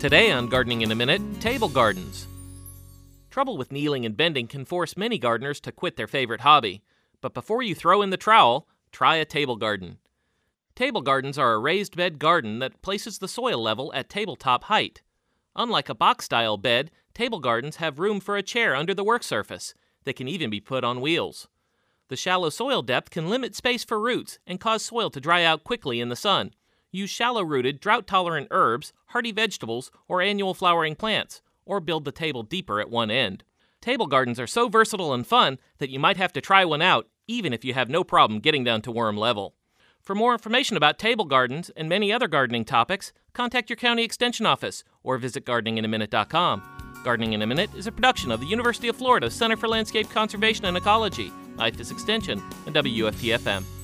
Today on Gardening in a Minute, table gardens. Trouble with kneeling and bending can force many gardeners to quit their favorite hobby. But before you throw in the trowel, try a table garden. Table gardens are a raised bed garden that places the soil level at tabletop height. Unlike a box-style bed, table gardens have room for a chair under the work surface. They can even be put on wheels. The shallow soil depth can limit space for roots and cause soil to dry out quickly in the sun. Use shallow-rooted, drought-tolerant herbs, hardy vegetables, or annual flowering plants, or build the table deeper at one end. Table gardens are so versatile and fun that you might have to try one out, even if you have no problem getting down to worm level. For more information about table gardens and many other gardening topics, contact your county extension office or visit gardeninginaminute.com. Gardening in a Minute is a production of the University of Florida Center for Landscape Conservation and Ecology, IFAS Extension, and WFTFM.